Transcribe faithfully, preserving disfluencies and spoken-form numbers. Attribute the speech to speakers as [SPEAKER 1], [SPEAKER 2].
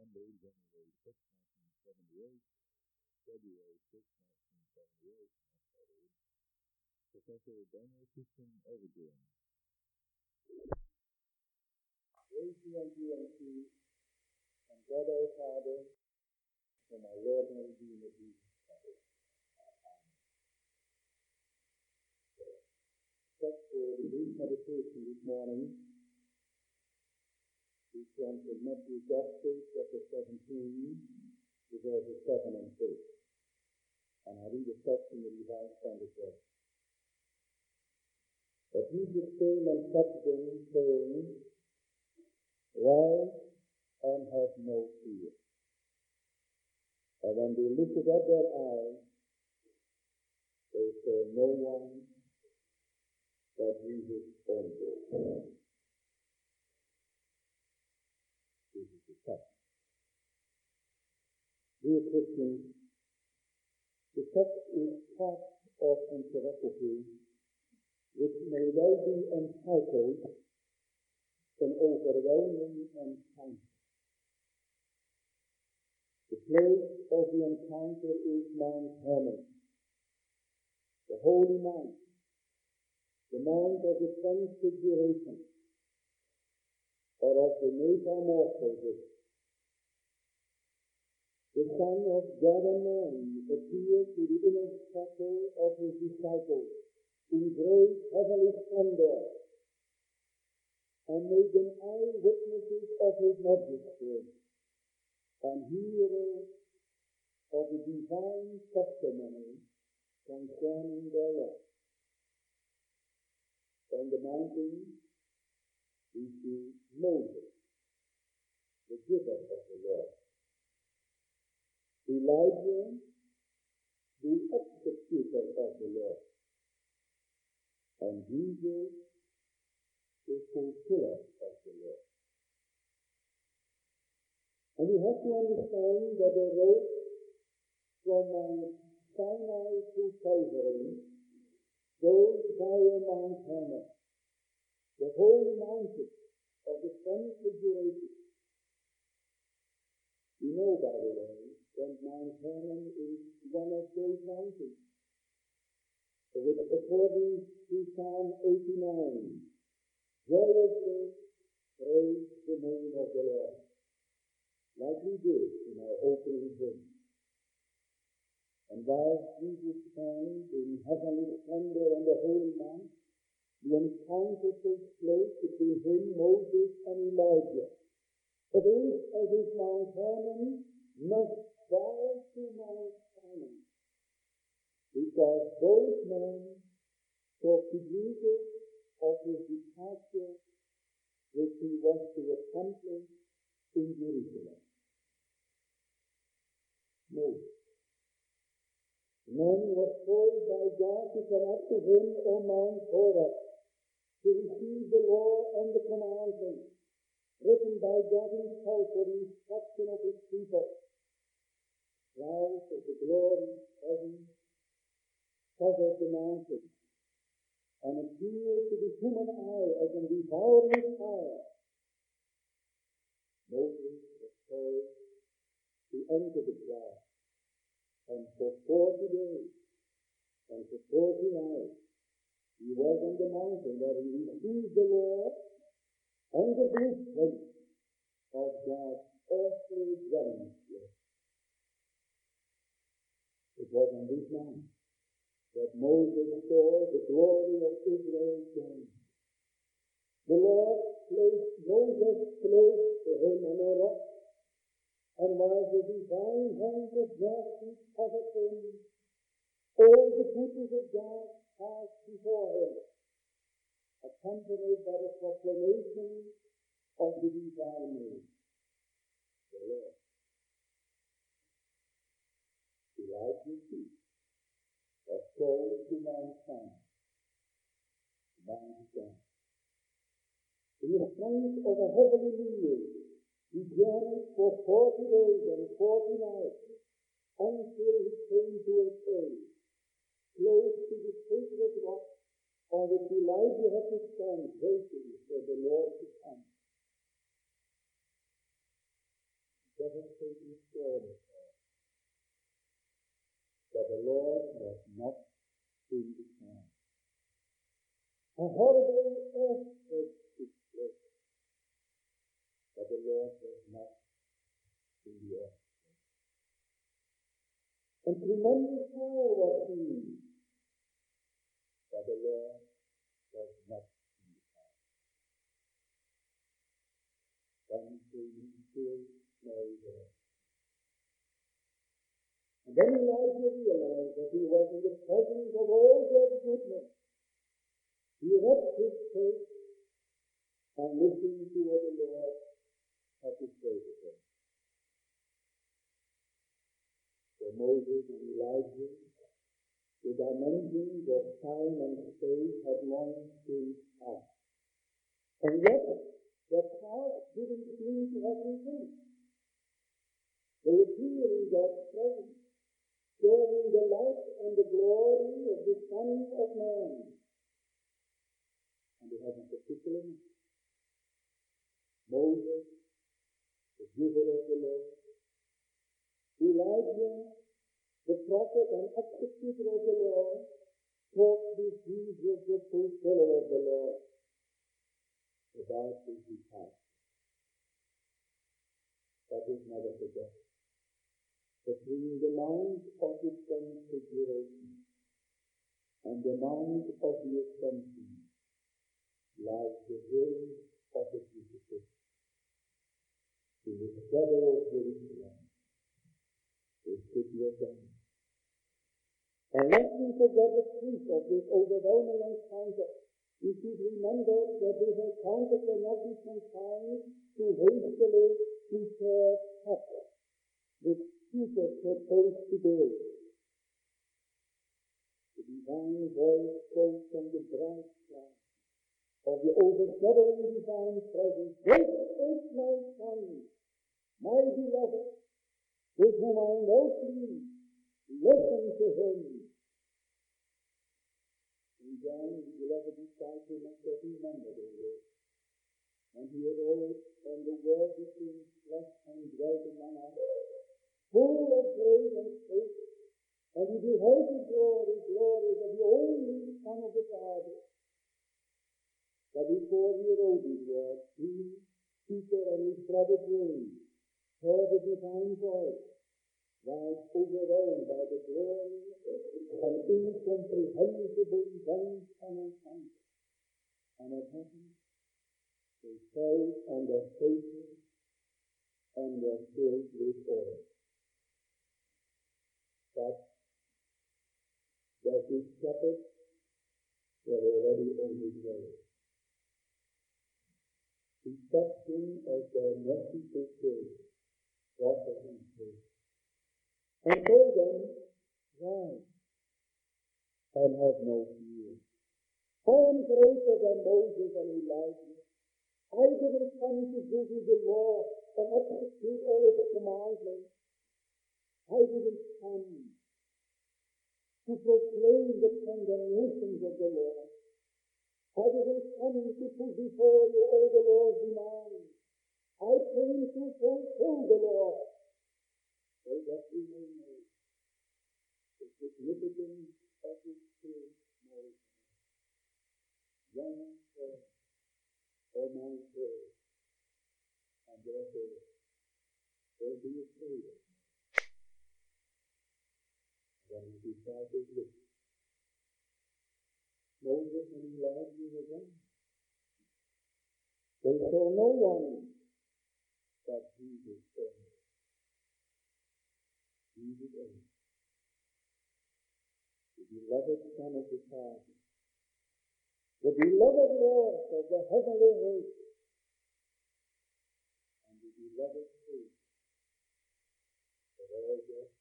[SPEAKER 1] Monday, January sixth, nineteen seventy-eight, February sixth, nineteen seventy-eight, I studied Professor Daniel Christian Overgren. Praise be unto you and God our Father, and our Lord and Redeemer Jesus Christ. Text for the brief meditation this morning is from Matthew's Gospel, chapter seventeen, verses seven and eight. And I read a section that you have standard verse. But Jesus came and touched them, saying, Rise and have no fear. And when they lifted up their eyes, they saw no one but Jesus only. This is the text. Dear Christians, the text is part of an philosophy which may well be entitled an overwhelming encounter. The place of the encounter is Mount Hermon, the holy mount, the mount of the transfiguration, or of the metamorphosis. The Son of God and man appeared to the inner circle of his disciples in great heavenly splendor, and made them eyewitnesses of his majesty, and hearers of the divine testimony concerning their life. On the mountain, we see Moses, the giver of the law; Elijah, the executor of the law; and Jesus, the fulfiller of the law. And we have to understand that the road from Mount Sinai to Calvary goes via Mount Hermon, the holy mountain of the transfiguration. We know, by the way, that Mount Hermon is one of those mountains which, according to Psalm eighty-nine, joyously praise the name of the Lord, like we did in our opening hymn. And while Jesus stands in heavenly splendor on the holy mount, the encounter takes place between him, Moses, and Elijah. It is as if Mount Hermon must bow to Mount Sinai, because both men talk to Jesus of his departure, which he was to accomplish in Jerusalem. Moses, the man was told by God to come up to him on Mount Horeb to receive the law and the commandments written by God himself for the instruction of his people. Clouds of the glory of heaven covered the mountain and appeared to the human eye as an devouring fire. Moses was told to enter the cloud, and for forty days and for forty nights he was on the mountain where he received the law and the blueprint of God's earthly dwelling place. It was on this mountain that Moses saw the glory of Israel shine. The Lord placed Moses close to him on a rock, and while the divine hand of mercy covered him, all the goodness of God passed before him, accompanied by the proclamation of the divine name, the Lord. Elijah too was called to Mount Sinai, Mount God. In the strength of a heavenly meal, he journeyed for forty days and forty nights until he came to a cave close to the sacred rock on which Elijah had to stand waiting for the Lord to come. That has taken care of her, that the Lord was not in the town. A horrible earthquake took place, but the Lord was not in the earth. And tremendous fire was seen, but the Lord was not in the town. Then came still snow there. And then Elijah realized that he was in the presence of all God's goodness. He wrapped his face and listened to what the Lord had to say to him. So Moses and Elijah, the dimensions of time and space had long since passed. And yet, the past didn't seem to have returned. They appear in God's presence, sharing the light and the glory of the Son of Man. And they have a particular name. Moses, the giver of the law. Elijah, the prophet and executor of the law, talked with Jesus, the fulfiller of the law, about his departure. That is never forgotten. Between the mount of the transfiguration and the mount of the ascension lies the hill of the crucifixion. In the shadow of Jerusalem, the city of God. And lest we forget the truth of this overwhelming encounter, we should remember that this encounter cannot be confined to hastily prepared facts, which Jesus proposed to do. The divine voice spoke from the bright sky of the overshadowing divine presence. This is my Son, my beloved, with whom I am well pleased. Listen to him. And John, the beloved disciple, must have remembered all this. And he arose, and the Word became flesh and dwelt among us, full of grace and truth, and he beheld the glory, glory of the only Son of the Father. But before he wrote his word, he, Peter, and his brother James heard the divine voice, while overwhelmed by the glory and incomprehensible events and encounter. And it happened, they fell on their faces and were filled with awe. But their good shepherds were already on his way. Deception as their merciful king, prophet and priest, and told them, rise and have no fear. I am greater than Moses and Elijah. I didn't come to give you the law and execute all of the commandments. I didn't come to proclaim the condemnations of the law. I didn't come to put before you all the law's demands. I came to fulfill the law, so that we may know the significance of his spirit knowledge. Young son, O my soul, and therefore don't be afraid of me. When his disciples looked, Moses and Elijah were gone. They saw no one but Jesus only. Jesus only. The beloved Son of the Father. The beloved Lord of the heavenly host. And the beloved Savior of all God's